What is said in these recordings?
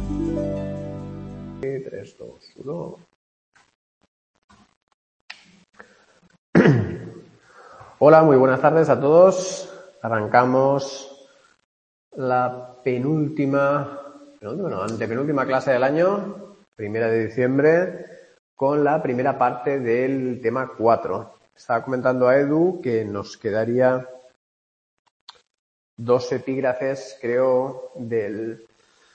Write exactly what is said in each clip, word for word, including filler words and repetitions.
tres, dos, uno. Hola, muy buenas tardes a todos. Arrancamos la penúltima, penúltima no, antepenúltima clase del año, primera de diciembre, con la primera parte del tema cuatro. Estaba comentando a Edu que nos quedaría dos epígrafes, creo, del,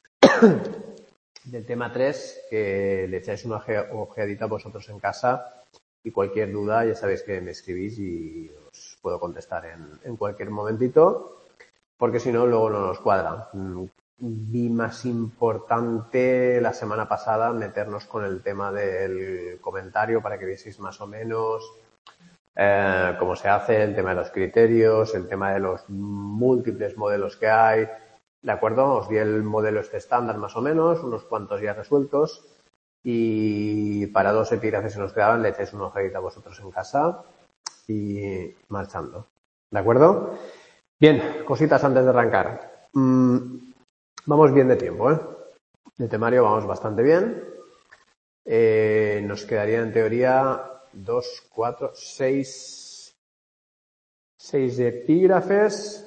del tema tres, que le echáis una ojeadita vosotros en casa. Y cualquier duda, ya sabéis que me escribís y os puedo contestar en, en cualquier momentito, porque si no, luego no nos cuadra. Vi más importante la semana pasada meternos con el tema del comentario para que vieseis más o menos eh, cómo se hace, el tema de los criterios, el tema de los múltiples modelos que hay. ¿De acuerdo? Os di el modelo este estándar más o menos, unos cuantos ya resueltos. Y para dos epígrafes que nos quedaban le echáis una ojeadita a vosotros en casa y marchando. ¿De acuerdo? Bien, cositas antes de arrancar. Mm, vamos bien de tiempo, ¿eh? De temario vamos bastante bien. Eh, nos quedaría en teoría dos, cuatro, seis, seis epígrafes.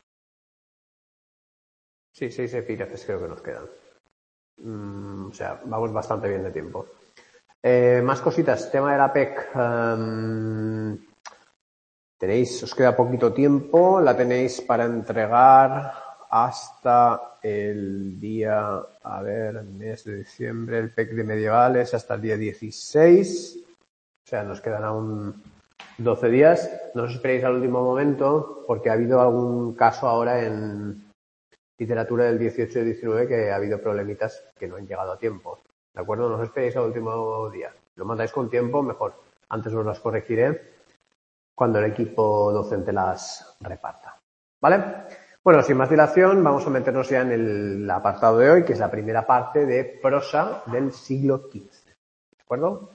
Sí, seis epígrafes creo que nos quedan. Mm, o sea, vamos bastante bien de tiempo. Eh, más cositas, tema de la P E C. Um, tenéis, os queda poquito tiempo, la tenéis para entregar hasta el día, a ver, mes de diciembre, el P E C de medievales hasta el día dieciséis, o sea, nos quedan aún doce días. No os esperéis al último momento, porque ha habido algún caso ahora en literatura del dieciocho y diecinueve que ha habido problemitas que no han llegado a tiempo. ¿De acuerdo? No os esperéis al último día. Lo mandáis con tiempo, mejor. Antes os las corregiré cuando el equipo docente las reparta. ¿Vale? Bueno, sin más dilación, vamos a meternos ya en el apartado de hoy, que es la primera parte de prosa del siglo quince. ¿De acuerdo?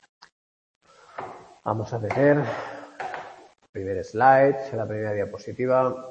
Vamos a ver el primer slide, la primera diapositiva,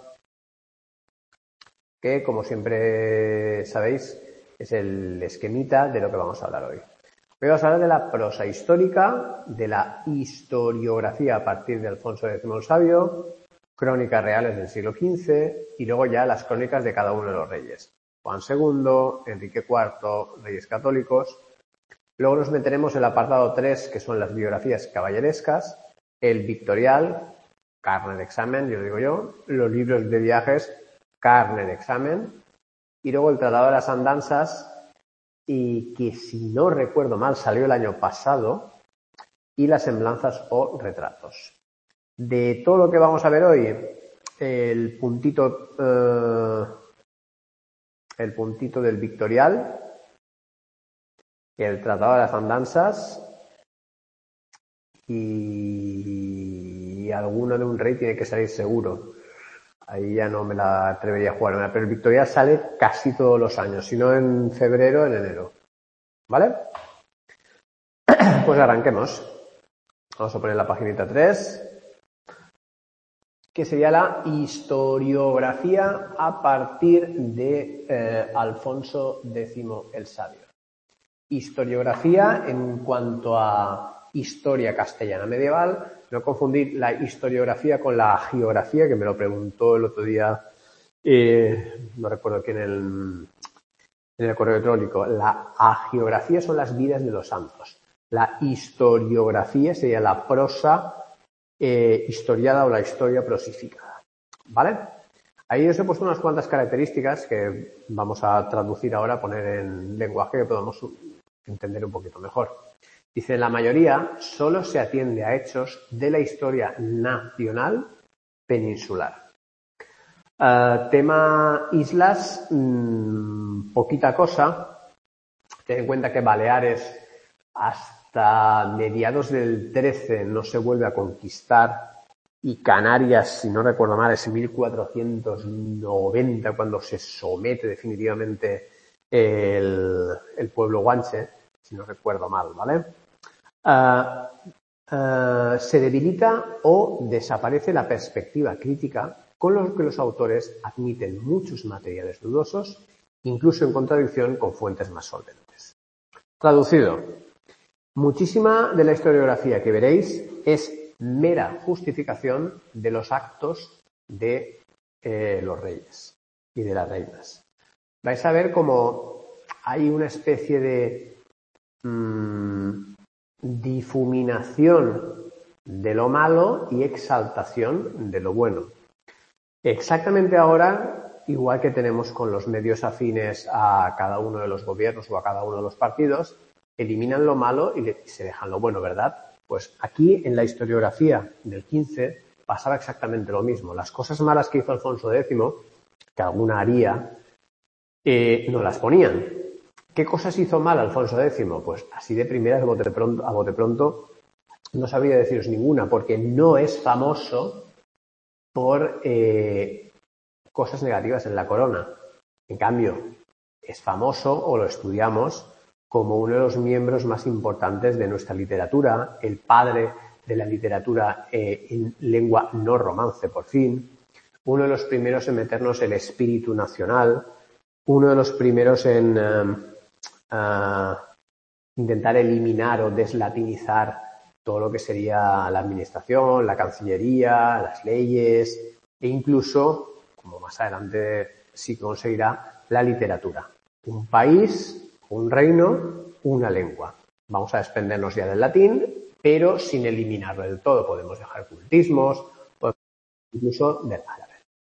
que, como siempre sabéis, es el esquemita de lo que vamos a hablar hoy. Hoy vamos a hablar de la prosa histórica, de la historiografía a partir de Alfonso X el Sabio, crónicas reales del siglo quince y luego ya las crónicas de cada uno de los reyes. Juan segundo, Enrique cuarto, reyes católicos. Luego nos meteremos en el apartado tres, que son las biografías caballerescas, el victorial, carne de examen, yo digo yo, los libros de viajes, carne de examen, y luego el Tratado de las Andanzas, y que si no recuerdo mal salió el año pasado, y las semblanzas o retratos. De todo lo que vamos a ver hoy, el puntito, eh, el puntito del victorial, el Tratado de las Andanzas, y alguno de un rey tiene que salir seguro. Ahí ya no me la atrevería a jugar, pero el victorial sale casi todos los años, si no en febrero, en enero. ¿Vale? Pues arranquemos. Vamos a poner la paginita tres, que sería la historiografía a partir de eh, Alfonso X el Sabio. Historiografía en cuanto a historia castellana medieval. No confundir la historiografía con la agiografía, que me lo preguntó el otro día, eh, no recuerdo quién, en el, en el correo electrónico. La agiografía son las vidas de los santos. La historiografía sería la prosa eh, historiada o la historia prosificada. ¿Vale? Ahí os he puesto unas cuantas características que vamos a traducir ahora, poner en lenguaje que podamos entender un poquito mejor. Dice, la mayoría solo se atiende a hechos de la historia nacional peninsular. Uh, tema islas, mmm, poquita cosa. Ten en cuenta que Baleares hasta mediados del trece no se vuelve a conquistar, y Canarias, si no recuerdo mal, es en mil cuatrocientos noventa cuando se somete definitivamente el, el pueblo guanche, si no recuerdo mal, ¿vale? Uh, uh, se debilita o desaparece la perspectiva crítica, con lo que los autores admiten muchos materiales dudosos incluso en contradicción con fuentes más solventes. Traducido, muchísima de la historiografía que veréis es mera justificación de los actos de eh, los reyes y de las reinas. Vais a ver cómo hay una especie de mmm, difuminación de lo malo y exaltación de lo bueno. Exactamente ahora, igual que tenemos con los medios afines a cada uno de los gobiernos o a cada uno de los partidos, eliminan lo malo y, le, y se dejan lo bueno, ¿verdad? Pues aquí en la historiografía del quince pasaba exactamente lo mismo. Las cosas malas que hizo Alfonso décimo, que alguna haría, eh, no las ponían. ¿Qué cosas hizo mal Alfonso décimo? Pues así de primeras, a bote pronto, a bote pronto no sabría deciros ninguna, porque no es famoso por eh, cosas negativas en la corona. En cambio, es famoso, o lo estudiamos, como uno de los miembros más importantes de nuestra literatura, el padre de la literatura eh, en lengua no romance, por fin, uno de los primeros en meternos el espíritu nacional, uno de los primeros en uh, uh, intentar eliminar o deslatinizar todo lo que sería la administración, la cancillería, las leyes e incluso, como más adelante sí conseguirá, la literatura. Un país, un reino, una lengua. Vamos a desprendernos ya del latín, pero sin eliminarlo del todo. Podemos dejar cultismos, podemos incluso del árabe.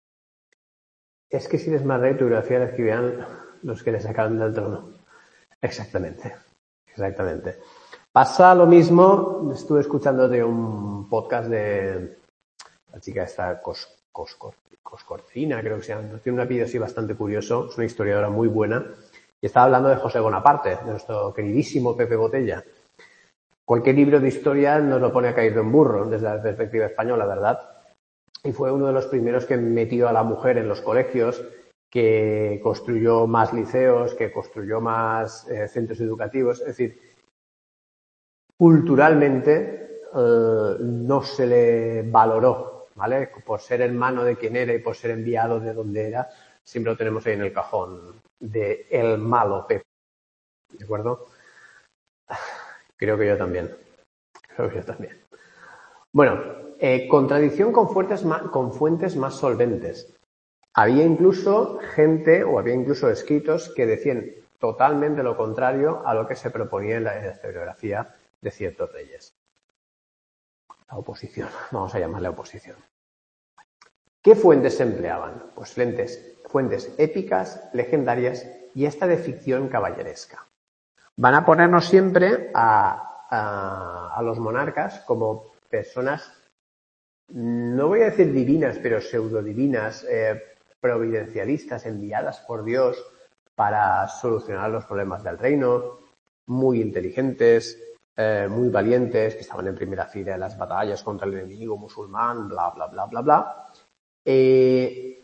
Es que si eres más rey, tu biografía la escribirán los que le sacaron del trono. Exactamente, exactamente. Pasa lo mismo, estuve escuchando de un podcast de la chica esta Cos, Coscor, Coscorcina, creo que se llama, tiene un apellido así bastante curioso, es una historiadora muy buena, y estaba hablando de José Bonaparte, de nuestro queridísimo Pepe Botella. Cualquier libro de historia nos lo pone a caer de un burro, desde la perspectiva española, ¿verdad? Y fue uno de los primeros que metió a la mujer en los colegios, que construyó más liceos, que construyó más eh, centros educativos, es decir, culturalmente eh, no se le valoró, ¿vale? Por ser hermano de quien era y por ser enviado de donde era, siempre lo tenemos ahí en el cajón de el malo Pepe, ¿de acuerdo? Creo que yo también, creo que yo también. Bueno, eh, contradicción con fuentes, con fuentes más solventes. Había incluso gente, o había incluso escritos que decían totalmente lo contrario a lo que se proponía en la, en la historiografía de ciertos reyes. La oposición, vamos a llamarle oposición. ¿Qué fuentes se empleaban? Pues fuentes, fuentes épicas, legendarias y hasta de ficción caballeresca. Van a ponernos siempre a, a, a los monarcas como personas, no voy a decir divinas, pero pseudodivinas, eh, providencialistas, enviadas por Dios para solucionar los problemas del reino, muy inteligentes, eh, muy valientes, que estaban en primera fila en las batallas contra el enemigo musulmán, bla, bla, bla, bla, bla. Eh,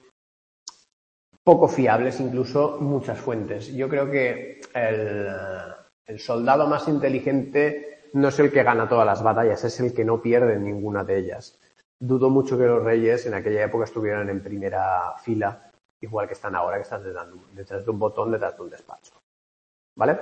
poco fiables incluso muchas fuentes. Yo creo que el, el soldado más inteligente no es el que gana todas las batallas, es el que no pierde ninguna de ellas. Dudo mucho que los reyes en aquella época estuvieran en primera fila, igual que están ahora, que están detrás de un botón, detrás de un despacho. ¿Vale?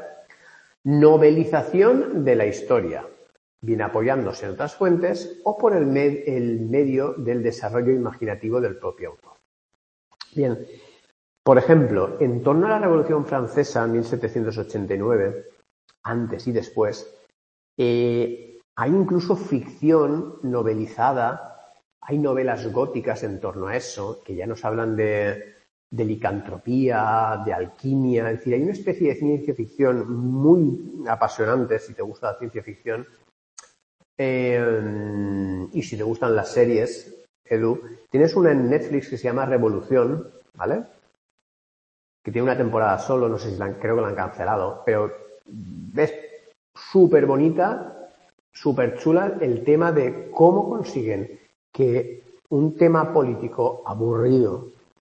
Novelización de la historia, bien apoyándose en otras fuentes o por el, med el medio del desarrollo imaginativo del propio autor. Bien, por ejemplo, en torno a la Revolución Francesa, mil setecientos ochenta y nueve, antes y después, eh, hay incluso ficción novelizada, hay novelas góticas en torno a eso, que ya nos hablan de, de licantropía, de alquimia, es decir, hay una especie de ciencia ficción muy apasionante, si te gusta la ciencia ficción, eh, y si te gustan las series, Edu, tienes una en Netflix que se llama Revolución, ¿vale? Que tiene una temporada solo, no sé si la han, creo que la han cancelado, pero es súper bonita, súper chula el tema de cómo consiguen que un tema político aburrido,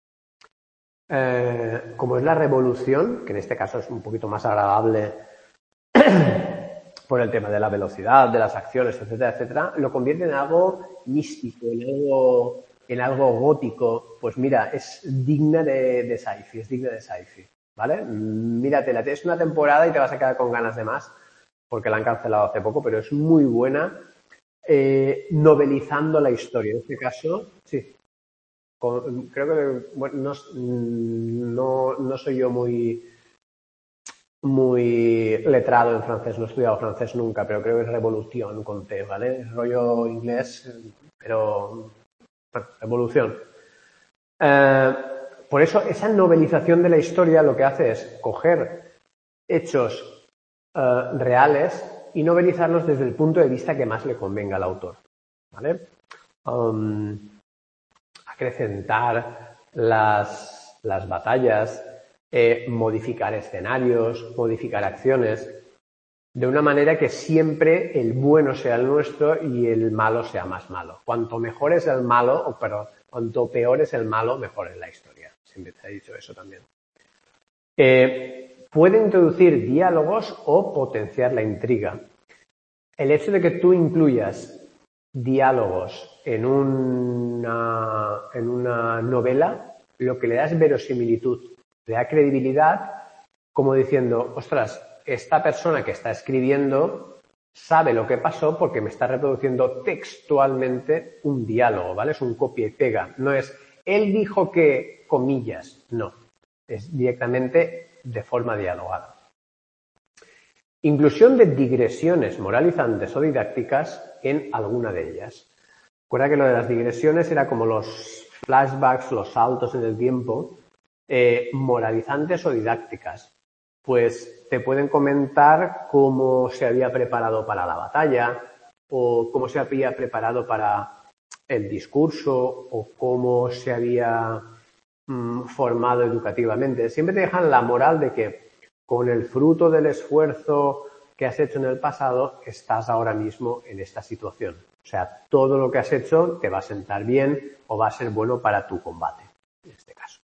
eh, como es la revolución, que en este caso es un poquito más agradable por el tema de la velocidad, de las acciones, etcétera, etcétera, lo convierte en algo místico, en algo, en algo gótico. Pues mira, es digna de, de sci-fi, es digna de sci-fi. ¿vale? Míratela, es una temporada y te vas a quedar con ganas de más, porque la han cancelado hace poco, pero es muy buena eh, novelizando la historia. En este caso, sí. Con, creo que bueno, no, no, no soy yo muy muy letrado en francés, no he estudiado francés nunca, pero creo que es revolución con T, ¿vale? Es rollo inglés, pero bueno, revolución. Eh, por eso, esa novelización de la historia lo que hace es coger hechos eh, reales y novelizarlos desde el punto de vista que más le convenga al autor, ¿vale? Um, acrecentar las, las batallas, eh, modificar escenarios, modificar acciones, de una manera que siempre el bueno sea el nuestro y el malo sea más malo. Cuanto mejor es el malo, o perdón, cuanto peor es el malo, mejor es la historia. Siempre te he dicho eso también. Eh, puede introducir diálogos o potenciar la intriga. El hecho de que tú incluyas diálogos en una, en una novela, lo que le da es verosimilitud, le da credibilidad, como diciendo, ostras, esta persona que está escribiendo sabe lo que pasó porque me está reproduciendo textualmente un diálogo, ¿vale? Es un copia y pega. No es, él dijo que, comillas, no. Es directamente de forma dialogada. Inclusión de digresiones moralizantes o didácticas en alguna de ellas. Recuerda que lo de las digresiones era como los flashbacks, los saltos en el tiempo, eh, moralizantes o didácticas. Pues te pueden comentar cómo se había preparado para la batalla o cómo se había preparado para el discurso o cómo se había mm, formado educativamente. Siempre te dejan la moral de que con el fruto del esfuerzo que has hecho en el pasado, estás ahora mismo en esta situación. O sea, todo lo que has hecho te va a sentar bien o va a ser bueno para tu combate, en este caso.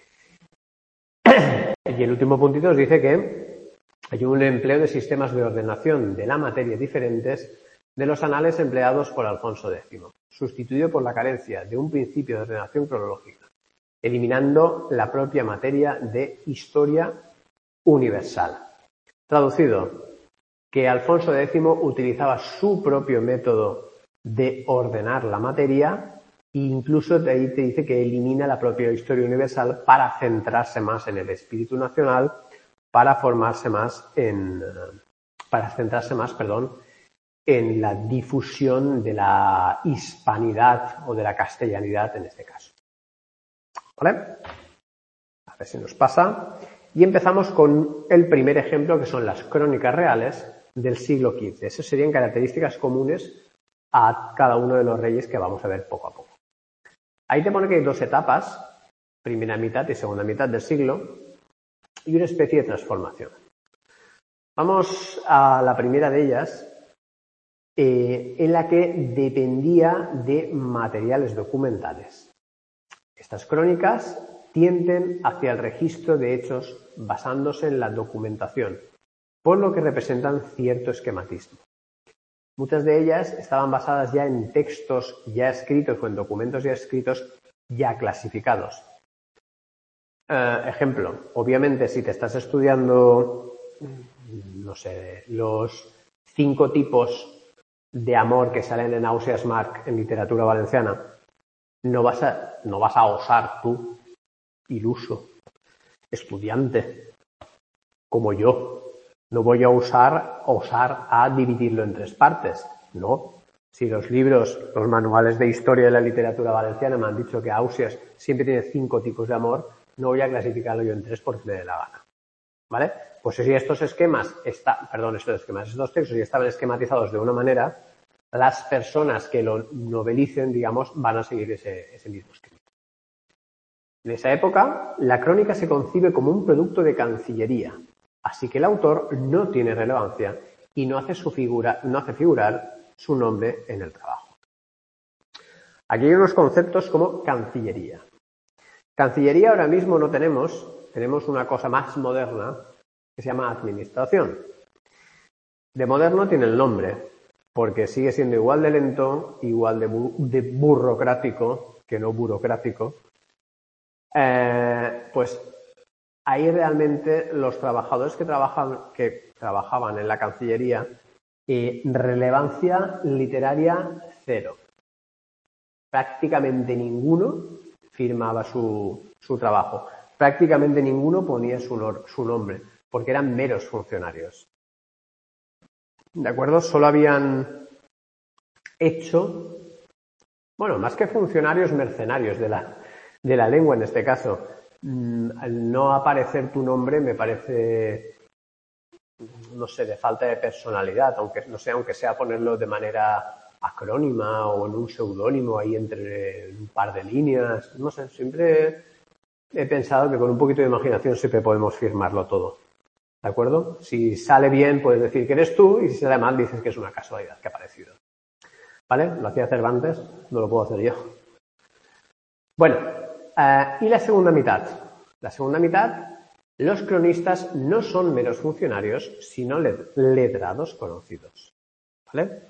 Y el último puntito os dice que hay un empleo de sistemas de ordenación de la materia diferentes de los anales empleados por Alfonso X, sustituido por la carencia de un principio de ordenación cronológica, eliminando la propia materia de historia universal. Traducido, que Alfonso X utilizaba su propio método de ordenar la materia e incluso de ahí te dice que elimina la propia historia universal para centrarse más en el espíritu nacional, para formarse más en, para centrarse más, perdón, en la difusión de la hispanidad o de la castellanidad en este caso. ¿Vale? A ver si nos pasa. Y empezamos con el primer ejemplo, que son las crónicas reales del siglo quince. Esas serían características comunes a cada uno de los reyes que vamos a ver poco a poco. Ahí te pone que hay dos etapas, primera mitad y segunda mitad del siglo, y una especie de transformación. Vamos a la primera de ellas, eh, en la que dependía de materiales documentales. Estas crónicas tienden hacia el registro de hechos basándose en la documentación, por lo que representan cierto esquematismo. Muchas de ellas estaban basadas ya en textos ya escritos o en documentos ya escritos ya clasificados. Eh, ejemplo, obviamente si te estás estudiando, no sé, los cinco tipos de amor que salen en Ausias Marc en literatura valenciana, no vas a, no vas a osar tú, iluso, estudiante, como yo, no voy a usar, osar a dividirlo en tres partes, no. Si los libros, los manuales de historia de la literatura valenciana me han dicho que Ausias siempre tiene cinco tipos de amor, no voy a clasificarlo yo en tres porque me dé la gana, ¿vale? Pues si estos esquemas, está, perdón, estos esquemas, estos textos ya estaban esquematizados de una manera, las personas que lo novelicen, digamos, van a seguir ese, ese mismo esquema. En esa época, la crónica se concibe como un producto de cancillería, así que el autor no tiene relevancia y no hace, su figura, no hace figurar su nombre en el trabajo. Aquí hay unos conceptos como cancillería. Cancillería ahora mismo no tenemos, tenemos una cosa más moderna que se llama administración. De moderno tiene el nombre, porque sigue siendo igual de lento, igual de, bu de burocrático que no burocrático. Eh, pues ahí realmente los trabajadores que, trabajan, que trabajaban en la Cancillería, eh, relevancia literaria cero. Prácticamente ninguno firmaba su, su trabajo. Prácticamente ninguno ponía su, su nombre, porque eran meros funcionarios. ¿De acuerdo? Solo habían hecho, bueno, más que funcionarios, mercenarios de la, de la lengua en este caso. Al no aparecer tu nombre me parece, no sé, de falta de personalidad, aunque no sé, aunque sea ponerlo de manera acrónima o en un seudónimo ahí entre un par de líneas, no sé, siempre he pensado que con un poquito de imaginación siempre podemos firmarlo todo, ¿de acuerdo? Si sale bien puedes decir que eres tú y si sale mal dices que es una casualidad que ha aparecido, ¿vale? Lo hacía Cervantes, no lo puedo hacer yo. Bueno, eh, y la segunda mitad. La segunda mitad, los cronistas no son meros funcionarios, sino letrados conocidos, ¿vale?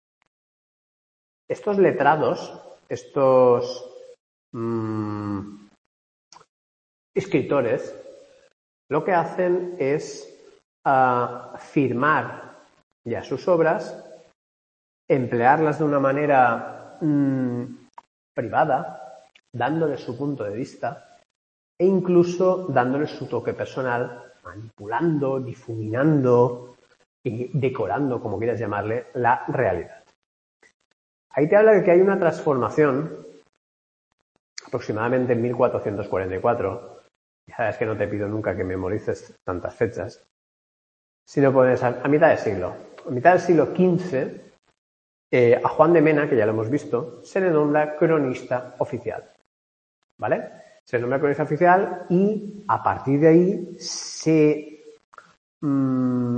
Estos letrados, estos mmm, escritores, lo que hacen es uh, firmar ya sus obras, emplearlas de una manera mmm, privada, dándoles su punto de vista e incluso dándoles su toque personal, manipulando, difuminando y decorando, como quieras llamarle, la realidad. Ahí te habla de que hay una transformación aproximadamente en mil cuatrocientos cuarenta y cuatro. Ya sabes que no te pido nunca que memorices tantas fechas. Si lo pones a, a mitad del siglo. A mitad del siglo quince, eh, a Juan de Mena, que ya lo hemos visto, se le nombra cronista oficial. ¿Vale? Se le nombra cronista oficial y a partir de ahí se, mmm,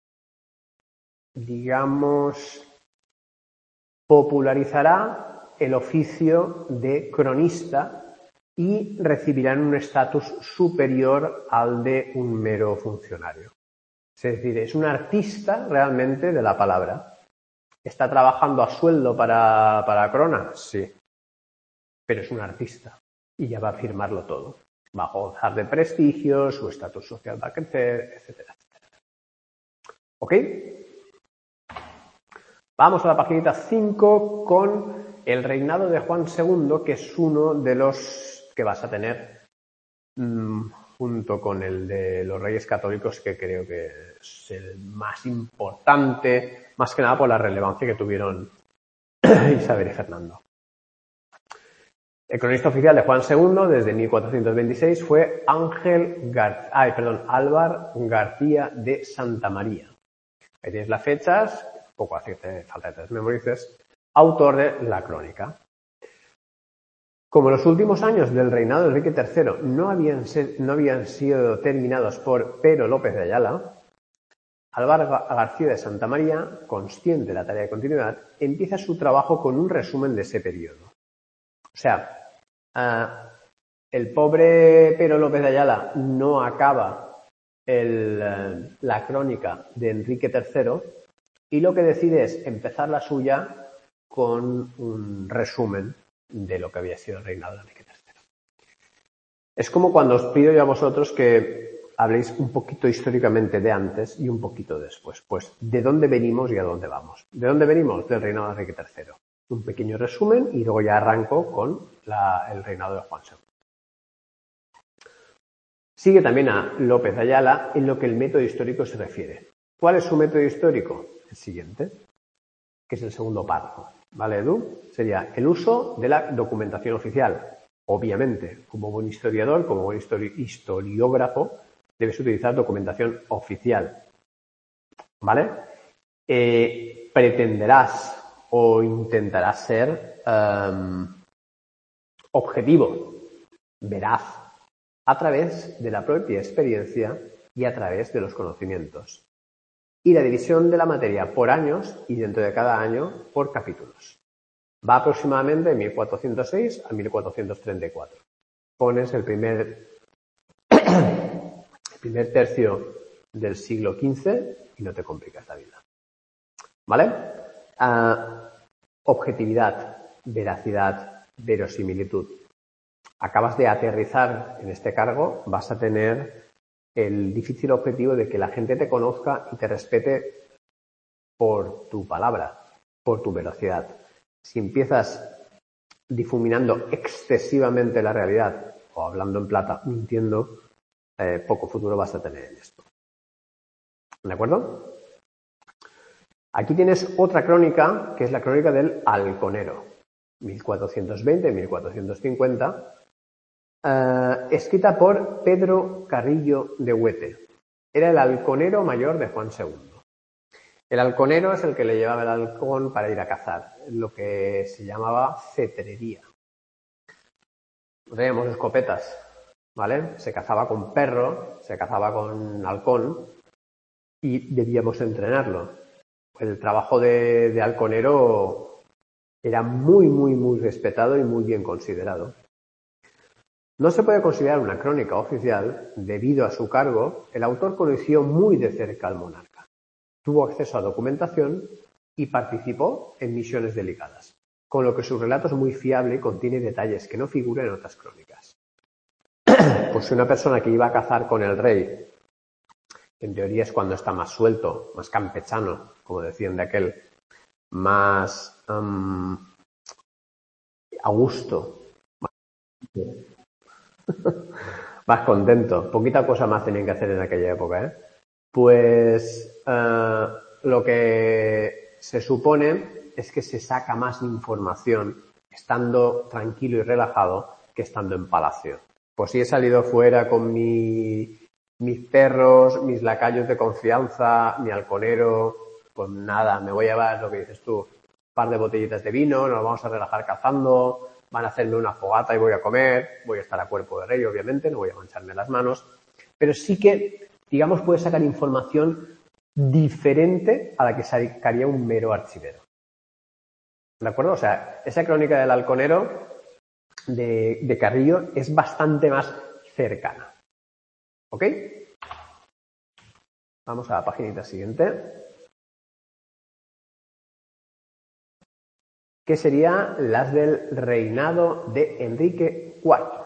digamos, popularizará el oficio de cronista y recibirán un estatus superior al de un mero funcionario. Es decir, es un artista realmente de la palabra. ¿Está trabajando a sueldo para, para Crona? Sí. Pero es un artista y ya va a firmarlo todo. Va a gozar de prestigio, su estatus social va a crecer, etcétera, etcétera. ¿Ok? Vamos a la paginita cinco con el reinado de Juan segundo, que es uno de los que vas a tener mmm, junto con el de los Reyes Católicos, que creo que es el más importante, más que nada por la relevancia que tuvieron Isabel y Fernando. El cronista oficial de Juan segundo desde mil cuatrocientos veintiséis fue Ángel Gar... Ay, perdón, Álvar García de Santa María. Ahí tienes las fechas. Poco hace falta que te las memorices, autor de la crónica. Como los últimos años del reinado de Enrique tercero no habían, ser, no habían sido terminados por Pero López de Ayala, Álvaro García de Santa María, consciente de la tarea de continuidad, empieza su trabajo con un resumen de ese periodo. O sea, uh, el pobre Pero López de Ayala no acaba el, uh, la crónica de Enrique tercero, y lo que decide es empezar la suya con un resumen de lo que había sido el reinado de Enrique tercero. Es como cuando os pido yo a vosotros que habléis un poquito históricamente de antes y un poquito después. Pues, ¿de dónde venimos y a dónde vamos? ¿De dónde venimos? Del reinado de Enrique tercero. Un pequeño resumen y luego ya arranco con la, el reinado de Juan segundo. Sigue también a López de Ayala en lo que el método histórico se refiere. ¿Cuál es su método histórico? El siguiente, que es el segundo párrafo. ¿Vale, Edu? Sería el uso de la documentación oficial. Obviamente, como buen historiador, como buen histori historiógrafo, debes utilizar documentación oficial. ¿Vale? Eh, pretenderás o intentarás ser um, objetivo, veraz, a través de la propia experiencia y a través de los conocimientos. Y la división de la materia por años y dentro de cada año por capítulos. Va aproximadamente de mil cuatrocientos seis a mil cuatrocientos treinta y cuatro. Pones el primer, el primer tercio del siglo quince y no te complicas la vida. ¿Vale? Uh, objetividad, veracidad, verosimilitud. Acabas de aterrizar en este cargo, vas a tener el difícil objetivo de que la gente te conozca y te respete por tu palabra, por tu velocidad. Si empiezas difuminando excesivamente la realidad o hablando en plata, mintiendo, eh, poco futuro vas a tener en esto. ¿De acuerdo? Aquí tienes otra crónica, que es la crónica del Halconero, mil cuatrocientos veinte a mil cuatrocientos cincuenta, eh, escrita por Pedro Carrillo de Huete. Era el halconero mayor de Juan segundo. El halconero es el que le llevaba el halcón para ir a cazar, lo que se llamaba cetrería. Teníamos escopetas, ¿vale? Se cazaba con perro, se cazaba con halcón y debíamos entrenarlo. El trabajo de, de halconero era muy, muy, muy respetado y muy bien considerado. No se puede considerar una crónica oficial, debido a su cargo, el autor conoció muy de cerca al monarca. Tuvo acceso a documentación y participó en misiones delicadas, con lo que su relato es muy fiable y contiene detalles que no figuran en otras crónicas. Pues si una persona que iba a cazar con el rey, en teoría es cuando está más suelto, más campechano, como decían de aquel, más um, a gusto, más, más contento, poquita cosa más tenían que hacer en aquella época, ¿eh? Pues uh, lo que se supone es que se saca más información estando tranquilo y relajado que estando en palacio. Pues si he salido fuera con mi, mis perros, mis lacayos de confianza, mi halconero, pues nada, me voy a llevar lo que dices tú, un par de botellitas de vino, nos vamos a relajar cazando, van a hacerme una fogata y voy a comer, voy a estar a cuerpo de rey, obviamente, no voy a mancharme las manos, pero sí que, digamos, puedes sacar información diferente a la que sacaría un mero archivero. ¿De acuerdo? O sea, esa crónica del halconero de, de Carrillo es bastante más cercana. ¿Ok? Vamos a la paginita siguiente. Que serían las del reinado de Enrique cuarto.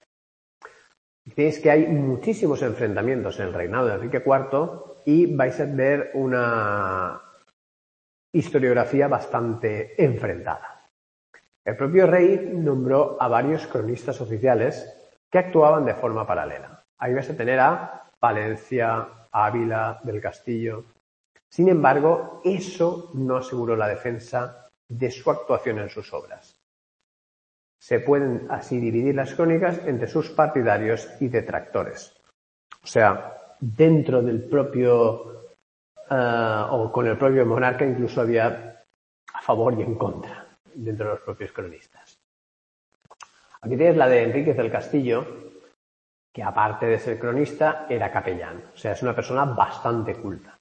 Veis que hay muchísimos enfrentamientos en el reinado de Enrique cuarto y vais a ver una historiografía bastante enfrentada. El propio rey nombró a varios cronistas oficiales que actuaban de forma paralela. Ahí vais a tener a Palencia, Ávila, del Castillo. Sin embargo, eso no aseguró la defensa de su actuación en sus obras. Se pueden así dividir las crónicas entre sus partidarios y detractores. O sea, dentro del propio, uh, o con el propio monarca incluso había a favor y en contra, dentro de los propios cronistas. Aquí tienes la de Enríquez del Castillo, que aparte de ser cronista, era capellán. O sea, es una persona bastante culta.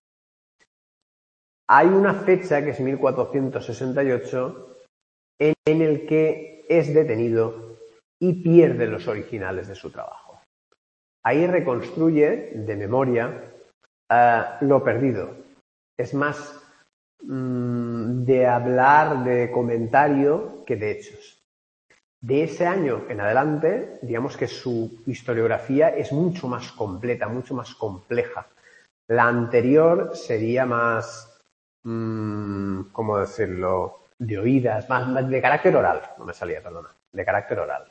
Hay una fecha, que es mil cuatrocientos sesenta y ocho, en, en el que es detenido y pierde los originales de su trabajo. Ahí reconstruye de memoria uh, lo perdido. Es más mmm, de hablar, de comentario, que de hechos. De ese año en adelante, digamos que su historiografía es mucho más completa, mucho más compleja. La anterior sería más, mmm, ¿cómo decirlo?, de oídas, más, más de carácter oral, no me salía, perdona, de carácter oral.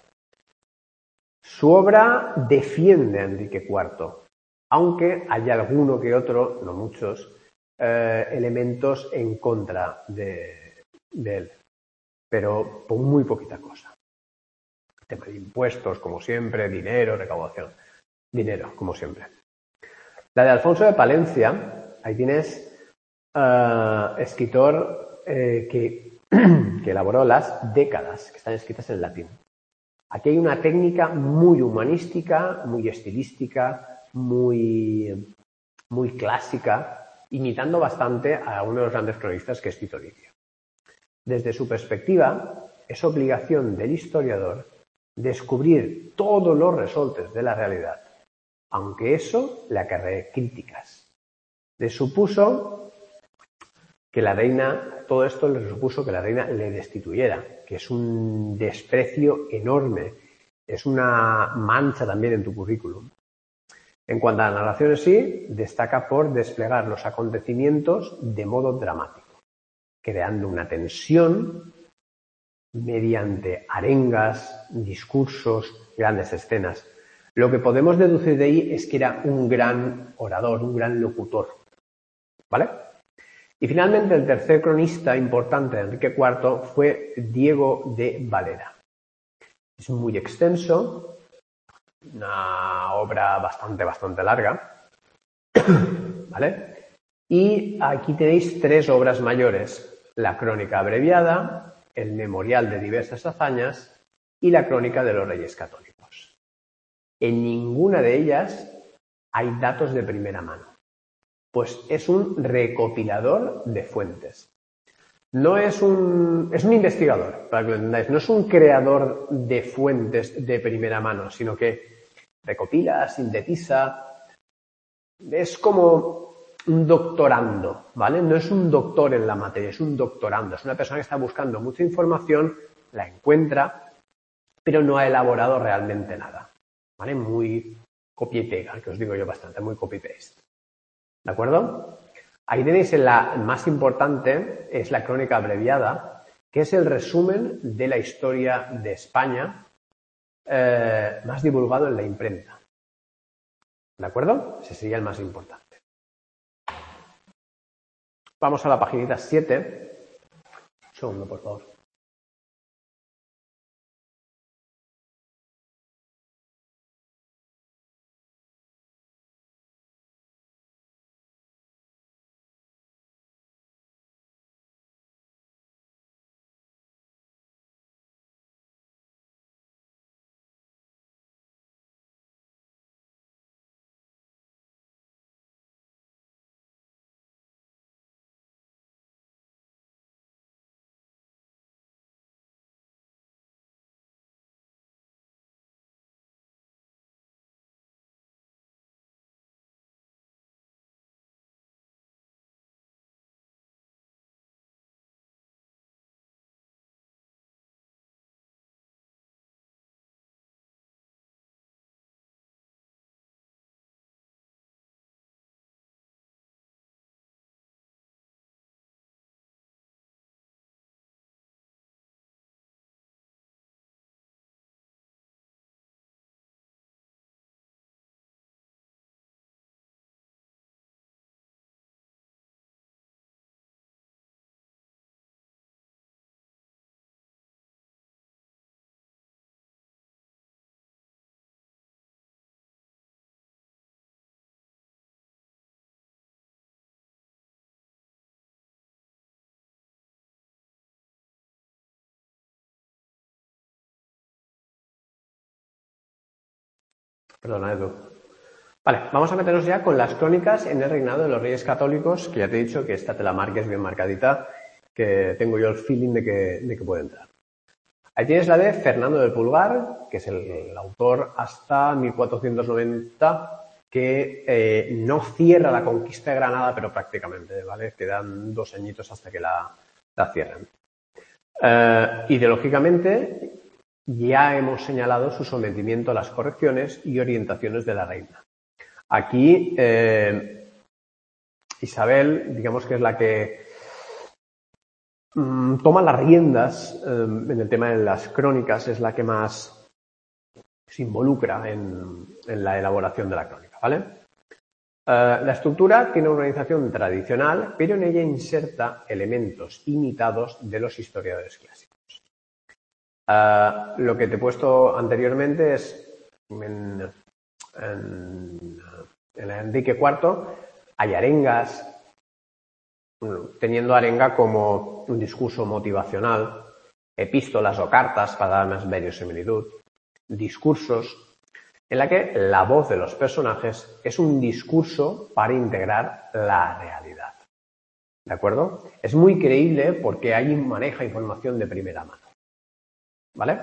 Su obra defiende a Enrique cuarto, aunque hay alguno que otro, no muchos, eh, elementos en contra de, de él, pero por muy poquita cosa. Tema de impuestos, como siempre, dinero, recaudación, dinero, como siempre. La de Alfonso de Palencia, ahí tienes uh, escritor eh, que, que elaboró las décadas, que están escritas en latín. Aquí hay una técnica muy humanística, muy estilística, muy, muy clásica, imitando bastante a uno de los grandes cronistas que es Tito Livio. Desde su perspectiva, es obligación del historiador descubrir todos los resortes de la realidad, aunque eso le acarree críticas. Le supuso que la reina, todo esto le supuso que la reina le destituyera, que es un desprecio enorme, es una mancha también en tu currículum. En cuanto a la narración en sí, destaca por desplegar los acontecimientos de modo dramático, creando una tensión mediante arengas, discursos, grandes escenas. Lo que podemos deducir de ahí es que era un gran orador, un gran locutor, ¿vale? Y finalmente el tercer cronista importante de Enrique cuarto fue Diego de Valera. Es muy extenso, una obra bastante, bastante larga, ¿vale? Y aquí tenéis tres obras mayores: la Crónica abreviada, el Memorial de diversas hazañas y la Crónica de los Reyes Católicos. En ninguna de ellas hay datos de primera mano, pues es un recopilador de fuentes. No es un, es un investigador, para que lo entendáis, no es un creador de fuentes de primera mano, sino que recopila, sintetiza, es como un doctorando, ¿vale? No es un doctor en la materia, es un doctorando, es una persona que está buscando mucha información, la encuentra, pero no ha elaborado realmente nada, ¿vale? Muy copia y pega, que os digo yo bastante, muy copy-paste, ¿de acuerdo? Ahí tenéis la más importante, es la Crónica abreviada, que es el resumen de la historia de España eh, más divulgado en la imprenta. ¿De acuerdo? Ese sería el más importante. Vamos a la paginita siete. Un segundo, por favor. Perdona, Edu. Vale, vamos a meternos ya con las crónicas en el reinado de los Reyes Católicos, que ya te he dicho que esta te la marques bien marcadita, que tengo yo el feeling de que, de que puede entrar. Ahí tienes la de Fernando del Pulgar, que es el, el autor hasta mil cuatrocientos noventa, que eh, no cierra la conquista de Granada, pero prácticamente, ¿vale? Quedan dos añitos hasta que la, la cierren. Eh, ideológicamente, ya hemos señalado su sometimiento a las correcciones y orientaciones de la reina. Aquí, eh, Isabel, digamos que es la que mmm, toma las riendas eh, en el tema de las crónicas, es la que más se involucra en, en la elaboración de la crónica, ¿vale? Eh, la estructura tiene una organización tradicional, pero en ella inserta elementos imitados de los historiadores clásicos. Uh, lo que te he puesto anteriormente es en, en, en Enrique cuarto hay arengas, teniendo arenga como un discurso motivacional, epístolas o cartas para dar más verosimilitud, discursos en la que la voz de los personajes es un discurso para integrar la realidad. ¿De acuerdo? Es muy creíble porque ahí maneja información de primera mano. ¿Vale?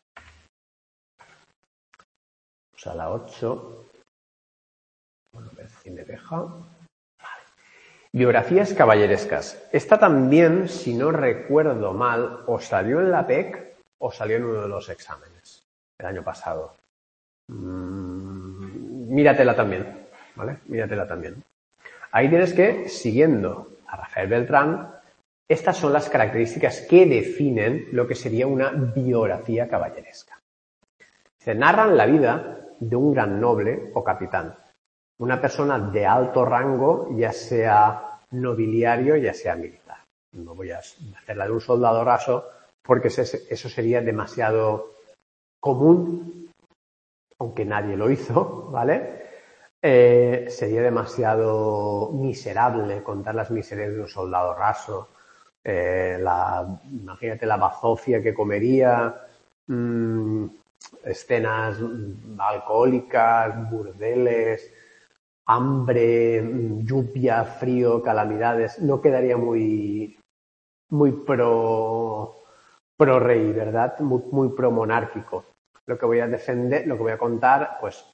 Vamos a la ocho. Bueno, a ver si me deja. Vale. Biografías caballerescas. Esta también, si no recuerdo mal, o salió en la P E C o salió en uno de los exámenes el año pasado. Mm, míratela también, ¿vale? Míratela también. Ahí tienes que, siguiendo a Rafael Beltrán, estas son las características que definen lo que sería una biografía caballeresca. Se narran la vida de un gran noble o capitán, una persona de alto rango, ya sea nobiliario, ya sea militar. No voy a hacer la de un soldado raso porque eso sería demasiado común, aunque nadie lo hizo, ¿vale? Eh, sería demasiado miserable contar las miserias de un soldado raso. Eh, la, imagínate la bazofia que comería, mmm, escenas alcohólicas, burdeles, hambre, lluvia, frío, calamidades. No quedaría muy, muy pro, pro rey, ¿verdad? Muy, muy pro monárquico. Lo que voy a defender, lo que voy a contar, pues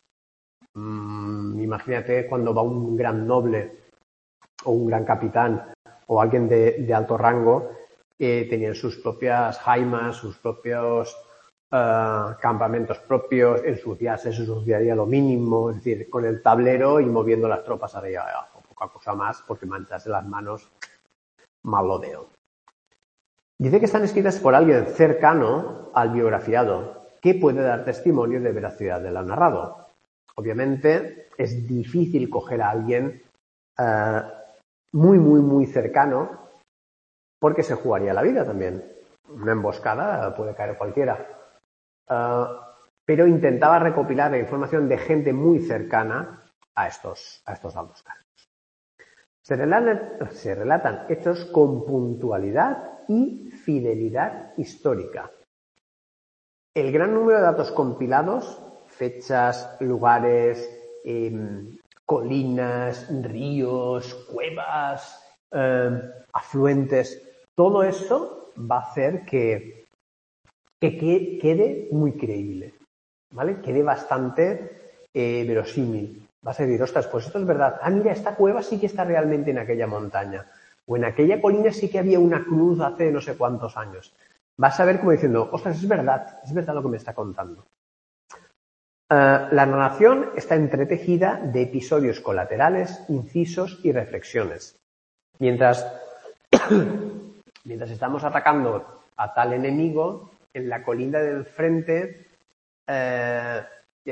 mmm, imagínate cuando va un gran noble o un gran capitán o alguien de, de alto rango, eh, tenían sus propias jaimas, sus propios uh, campamentos propios, ensuciarse, se ensuciaría lo mínimo, es decir, con el tablero y moviendo las tropas arriba y abajo, poca cosa más, porque mancharse las manos, mal lo veo. Dice que están escritas por alguien cercano al biografiado, que puede dar testimonio de veracidad de lo narrado. Obviamente es difícil coger a alguien uh, muy, muy, muy cercano, porque se jugaría la vida también. Una emboscada puede caer cualquiera. Uh, pero intentaba recopilar la información de gente muy cercana a estos, a estos altos cargos. Se relatan, se relatan hechos con puntualidad y fidelidad histórica. El gran número de datos compilados, fechas, lugares, eh, colinas, ríos, cuevas, eh, afluentes, todo eso va a hacer que, que, que quede muy creíble, ¿vale? Quede bastante eh, verosímil. Vas a decir, ostras, pues esto es verdad. Ah, mira, esta cueva sí que está realmente en aquella montaña. O en aquella colina sí que había una cruz hace no sé cuántos años. Vas a ver como diciendo, ostras, es verdad, es verdad lo que me está contando. Uh, la narración está entretejida de episodios colaterales, incisos y reflexiones. Mientras, mientras estamos atacando a tal enemigo, en la colina del frente eh,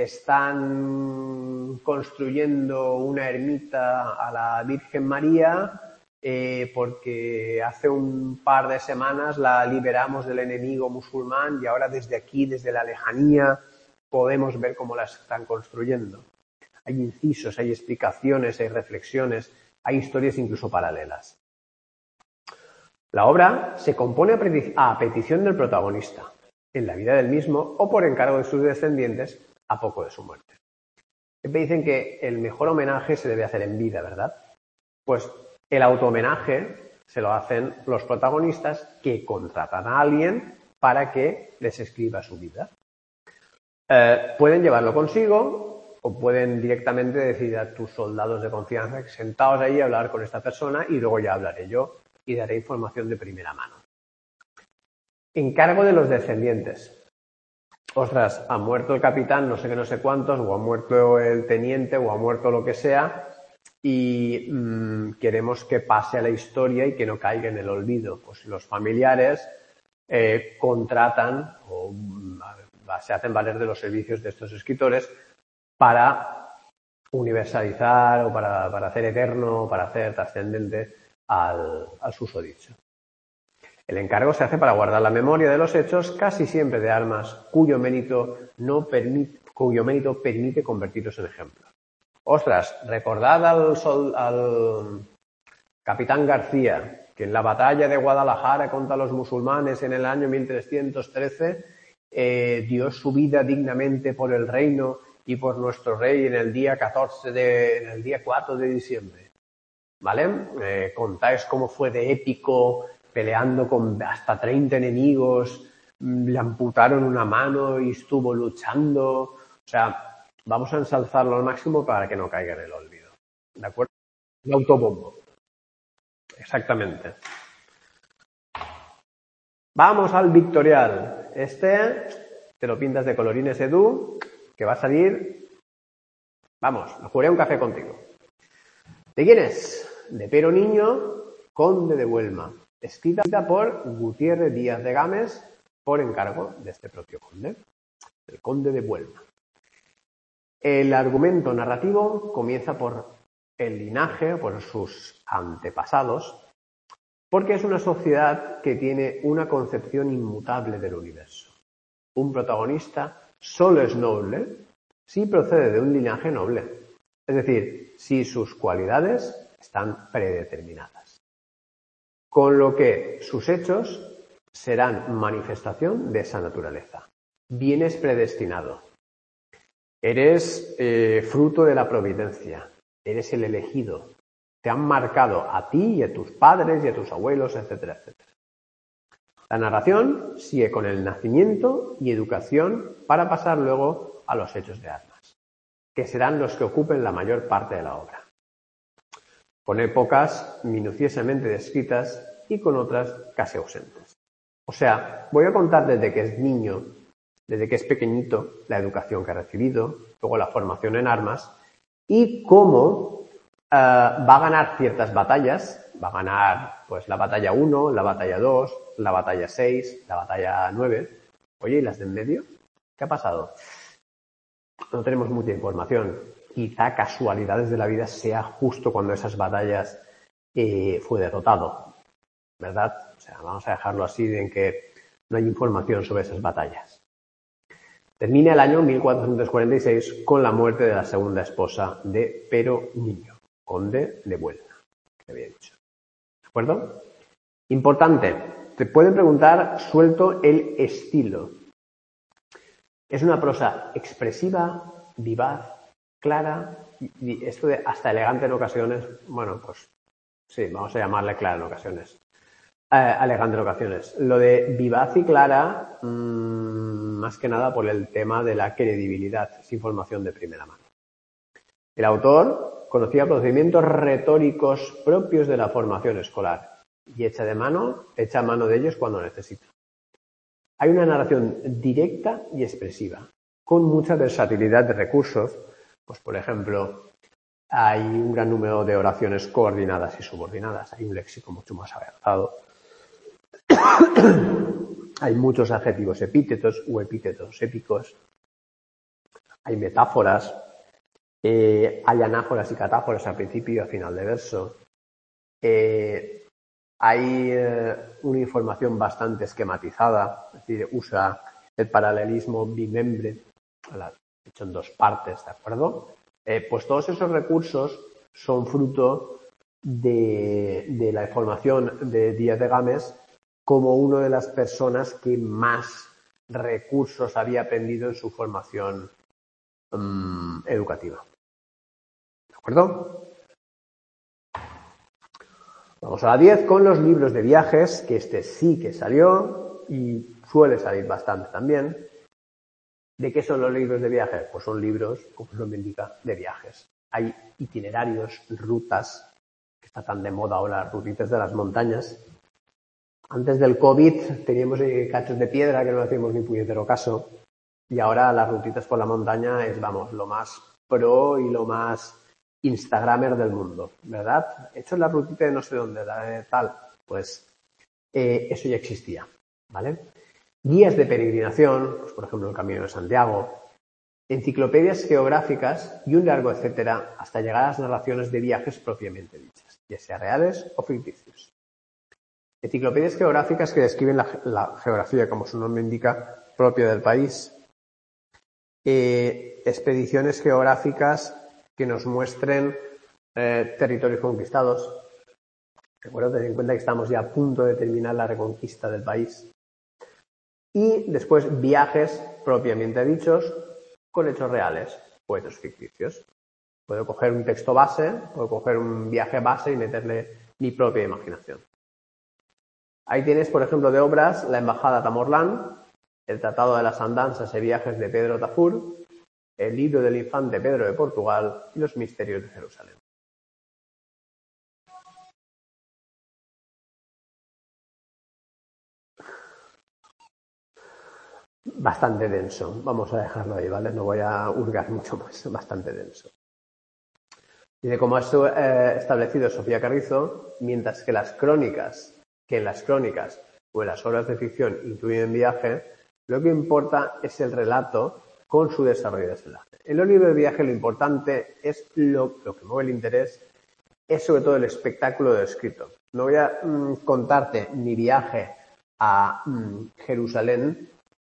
están construyendo una ermita a la Virgen María eh, porque hace un par de semanas la liberamos del enemigo musulmán y ahora desde aquí, desde la lejanía, podemos ver cómo las están construyendo. Hay incisos, hay explicaciones, hay reflexiones, hay historias incluso paralelas. La obra se compone a petición del protagonista, en la vida del mismo o por encargo de sus descendientes a poco de su muerte. Siempre dicen que el mejor homenaje se debe hacer en vida, ¿verdad? Pues el auto-homenaje se lo hacen los protagonistas que contratan a alguien para que les escriba su vida. Eh, pueden llevarlo consigo o pueden directamente decir a tus soldados de confianza que sentaos ahí a hablar con esta persona y luego ya hablaré yo y daré información de primera mano. Encargo de los descendientes. Ostras, ha muerto el capitán, no sé qué, no sé cuántos, o ha muerto el teniente, o ha muerto lo que sea, y mmm, queremos que pase a la historia y que no caiga en el olvido. Pues los familiares eh, contratan o se hacen valer de los servicios de estos escritores para universalizar o para, para hacer eterno o para hacer trascendente al, al susodicho. El encargo se hace para guardar la memoria de los hechos, casi siempre de almas cuyo mérito, no permite, cuyo mérito permite convertirlos en ejemplos. Ostras, recordad al, sol, al capitán García, que en la batalla de Guadalajara contra los musulmanes en el año mil trescientos trece eh, dio su vida dignamente por el reino y por nuestro rey en el día catorce de, en el día cuatro de diciembre. ¿Vale? Eh, contáis cómo fue de épico, peleando con hasta treinta enemigos, le amputaron una mano y estuvo luchando. O sea, vamos a ensalzarlo al máximo para que no caiga en el olvido. ¿De acuerdo? El autobombo. Exactamente. Vamos al Victorial. Este te lo pintas de colorines Edu, que va a salir Vamos, me jugaré un café contigo. ¿De quién es? De Pero Niño, conde de Buelma. Escrita por Gutiérrez Díaz de Gámez por encargo de este propio conde, el conde de Buelma. El argumento narrativo comienza por el linaje, por sus antepasados, porque es una sociedad que tiene una concepción inmutable del universo. Un protagonista solo es noble si procede de un linaje noble, es decir, si sus cualidades están predeterminadas. Con lo que sus hechos serán manifestación de esa naturaleza. Vienes predestinado. Eres eh, fruto de la providencia. Eres el elegido. Te han marcado a ti y a tus padres y a tus abuelos, etcétera, etcétera. La narración sigue con el nacimiento y educación para pasar luego a los hechos de armas, que serán los que ocupen la mayor parte de la obra, con épocas minuciosamente descritas y con otras casi ausentes. O sea, voy a contar desde que es niño, desde que es pequeñito, la educación que ha recibido, luego la formación en armas y cómo uh, va a ganar ciertas batallas. Va a ganar pues la batalla uno, la batalla dos, la batalla seis, la batalla nueve. Oye, ¿y las de en medio? ¿Qué ha pasado? No tenemos mucha información. Quizá casualidades de la vida sea justo cuando esas batallas eh, fue derrotado, ¿verdad? O sea, vamos a dejarlo así de en que no hay información sobre esas batallas. Termina el año mil cuatrocientos cuarenta y seis con la muerte de la segunda esposa de Pero Niño, conde de Buelma, que había dicho. ¿De acuerdo? Importante, te pueden preguntar suelto el estilo. Es una prosa expresiva, vivaz, clara, y esto de hasta elegante en ocasiones, bueno, pues sí, vamos a llamarle clara en ocasiones. Eh, elegante en ocasiones. Lo de vivaz y clara, mmm, más que nada por el tema de la credibilidad, es información de primera mano. El autor conocía procedimientos retóricos propios de la formación escolar y echa de mano, echa mano de ellos cuando necesita. Hay una narración directa y expresiva, con mucha versatilidad de recursos, pues por ejemplo, hay un gran número de oraciones coordinadas y subordinadas, hay un léxico mucho más avanzado. Hay muchos adjetivos epítetos o epítetos épicos. Hay metáforas. Eh, hay anáforas y catáforas al principio y al final de verso. Eh, hay eh, una información bastante esquematizada, es decir, usa el paralelismo bimembre, hecho en dos partes, ¿de acuerdo? Eh, pues todos esos recursos son fruto de, de la información de Díaz de Gámez como una de las personas que más recursos había aprendido en su formación um, educativa. ¿De acuerdo? Vamos a la diez con los libros de viajes, que este sí que salió y suele salir bastante también. ¿De qué son los libros de viajes? Pues son libros, como su nombre indica, de viajes. Hay itinerarios, rutas, que está tan de moda ahora, las rutitas de las montañas. Antes del COVID teníamos cachos de piedra que no hacíamos ni puñetero caso. Y ahora las rutitas por la montaña es, vamos, lo más pro y lo más instagramer del mundo, ¿verdad? He hecho la rutita de no sé dónde, de tal. Pues eh, eso ya existía, ¿vale? Guías de peregrinación, pues por ejemplo el Camino de Santiago, enciclopedias geográficas y un largo etcétera hasta llegar a las narraciones de viajes propiamente dichas, ya sea reales o ficticios. Enciclopedias geográficas que describen la, la geografía, como su nombre indica, propia del país. Eh, expediciones geográficas que nos muestren eh, territorios conquistados. Recuerdo tener en cuenta que estamos ya a punto de terminar la reconquista del país. Y después viajes propiamente dichos con hechos reales o hechos ficticios. Puedo coger un texto base, puedo coger un viaje base y meterle mi propia imaginación. Ahí tienes, por ejemplo, de obras La Embajada Tamorlán, El Tratado de las Andanzas y Viajes de Pedro Tafur, El Libro del Infante Pedro de Portugal y Los Misterios de Jerusalén. Bastante denso, vamos a dejarlo ahí, ¿vale? No voy a hurgar mucho más, bastante denso. Dice, como ha eh, establecido Sofía Carrizo, mientras que las crónicas, que en las crónicas o en las obras de ficción incluyen viaje, lo que importa es el relato con su desarrollo de desenlace. En los libros de viaje lo importante es lo, lo que mueve el interés, es sobre todo el espectáculo descrito. No voy a mmm, contarte mi viaje a mmm, Jerusalén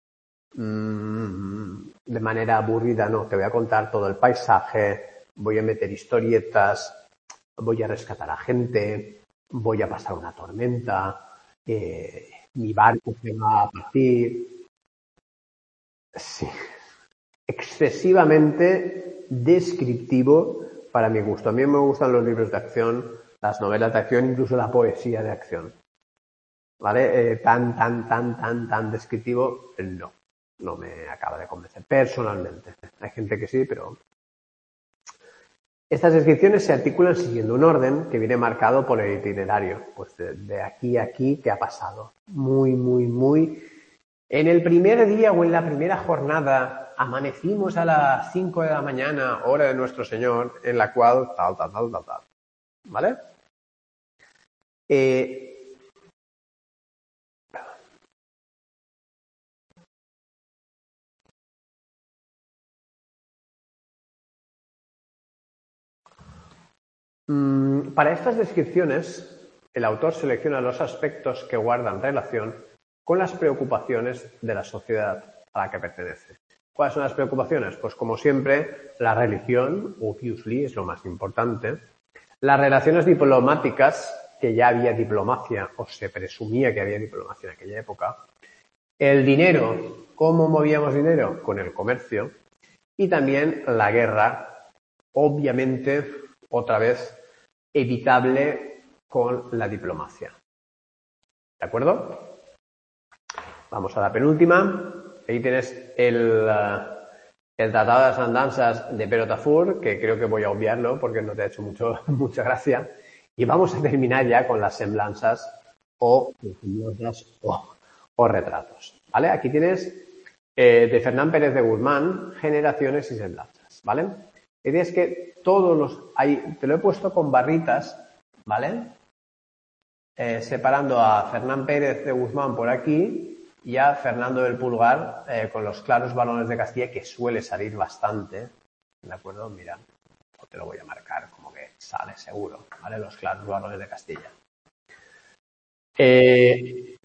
mmm, de manera aburrida, no, te voy a contar todo el paisaje, voy a meter historietas, voy a rescatar a gente, voy a pasar una tormenta, eh, mi barco se va a partir. Sí. Excesivamente descriptivo para mi gusto. A mí me gustan los libros de acción, las novelas de acción, incluso la poesía de acción. ¿Vale? Eh, tan, tan, tan, tan, tan descriptivo, no. No me acaba de convencer personalmente. Hay gente que sí, pero... Estas descripciones se articulan siguiendo un orden que viene marcado por el itinerario. Pues de, de aquí a aquí, ¿qué ha pasado? Muy, muy, muy... En el primer día o en la primera jornada amanecimos a las cinco de la mañana, hora de nuestro Señor, en la cual tal, tal, tal, tal, tal. ¿Vale? Eh, mmm, para estas descripciones, el autor selecciona los aspectos que guardan relación con las preocupaciones de la sociedad a la que pertenece. ¿Cuáles son las preocupaciones? Pues como siempre, la religión, obviously, es lo más importante. Las relaciones diplomáticas, que ya había diplomacia, o se presumía que había diplomacia en aquella época. El dinero, ¿cómo movíamos dinero? Con el comercio. Y también la guerra, obviamente, otra vez, evitable con la diplomacia. ¿De acuerdo? Vamos a la penúltima. Ahí tienes el, el Tratado de las Andanzas de Pero Tafur, que creo que voy a obviarlo porque no te ha hecho mucho, mucha gracia. Y vamos a terminar ya con las semblanzas o, o, o retratos. ¿Vale? Aquí tienes eh, de Fernán Pérez de Guzmán, Generaciones y Semblanzas. ¿Vale? Y tienes que todos los... Hay, te lo he puesto con barritas, ¿vale? Eh, separando a Fernán Pérez de Guzmán por aquí y a Fernando del Pulgar eh, con los claros varones de Castilla, que suele salir bastante, ¿de acuerdo? Mira, te lo voy a marcar como que sale seguro, ¿vale? Los claros varones de Castilla. Eh,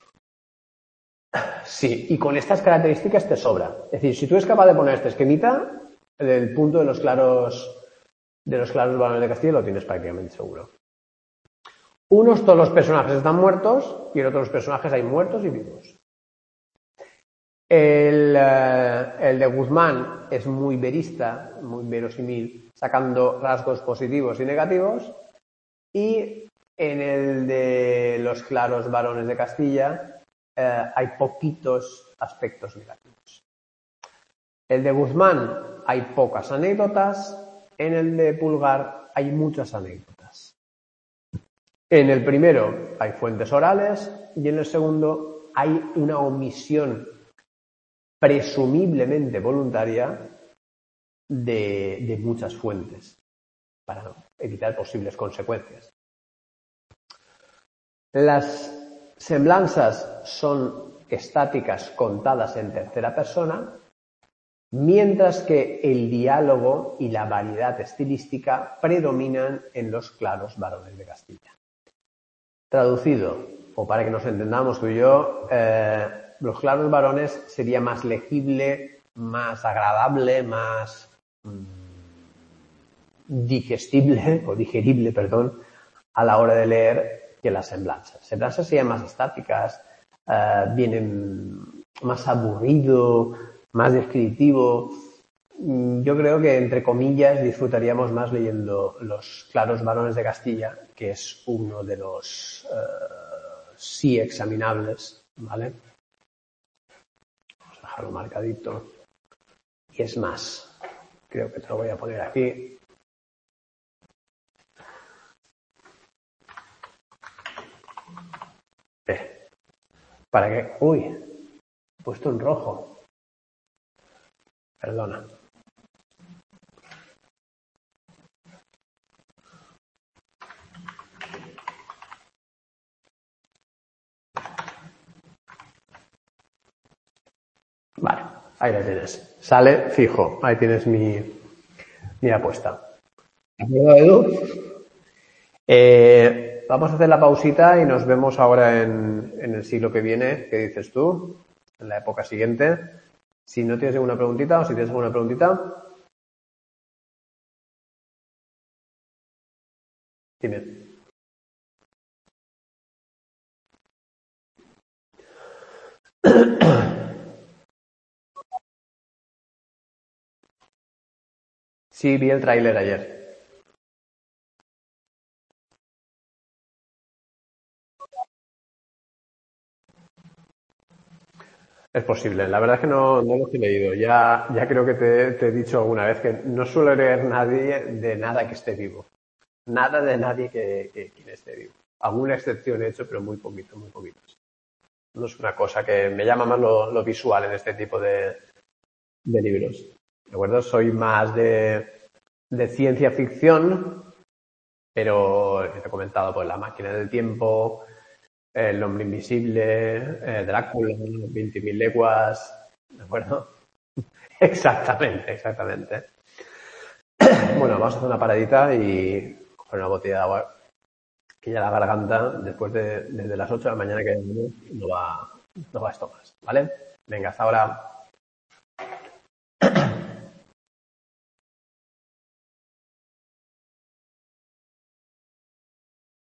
sí, y con estas características te sobra. Es decir, si tú eres capaz de poner este esquemita, el punto de los claros de los claros varones de Castilla lo tienes prácticamente seguro. Unos, todos los personajes están muertos y en otros personajes hay muertos y vivos. El, uh, el de Guzmán es muy verista, muy verosímil, sacando rasgos positivos y negativos. Y en el de los claros varones de Castilla uh, hay poquitos aspectos negativos. El de Guzmán hay pocas anécdotas, en el de Pulgar hay muchas anécdotas. En el primero hay fuentes orales y en el segundo hay una omisión presumiblemente voluntaria de, de muchas fuentes para evitar posibles consecuencias. Las semblanzas son estáticas contadas en tercera persona, mientras que el diálogo y la variedad estilística predominan en los claros varones de Castilla. Traducido, o para que nos entendamos tú y yo, eh, los claros varones sería más legible, más agradable, más mmm, digestible, o digerible, perdón, a la hora de leer que las semblanzas. Las semblanzas serían más estáticas, eh, vienen más aburrido, más descriptivo. Yo creo que, entre comillas, disfrutaríamos más leyendo Los claros varones de Castilla, que es uno de los uh, sí examinables, ¿vale? Vamos a dejarlo marcadito. Y es más, creo que te lo voy a poner aquí. Eh, para que... Uy, he puesto en rojo. Perdona. Vale, ahí la tienes. Sale fijo. Ahí tienes mi, mi apuesta. ¿De acuerdo, Edu? Eh, vamos a hacer la pausita y nos vemos ahora en, en el siglo que viene. ¿Qué dices tú? En la época siguiente. Si no tienes ninguna preguntita o si tienes alguna preguntita, dime. Sí, vi el tráiler ayer. Es posible. La verdad es que no, no los he leído. Ya, ya creo que te, te he dicho alguna vez que no suelo leer nadie de nada que esté vivo. Nada de nadie que, que, que esté vivo. Alguna excepción he hecho, pero muy poquito, muy poquito. No es una cosa que me llama más lo, lo visual en este tipo de, de libros. ¿De acuerdo? Soy más de, de ciencia ficción, pero te he comentado pues La máquina del tiempo, El hombre invisible, eh, Drácula, veinte mil leguas, ¿de acuerdo? Exactamente, exactamente. Bueno, vamos a hacer una paradita y coger una botella de agua, que ya la garganta, después de desde las ocho de la mañana que no va, no va esto más, ¿vale? Venga, hasta ahora.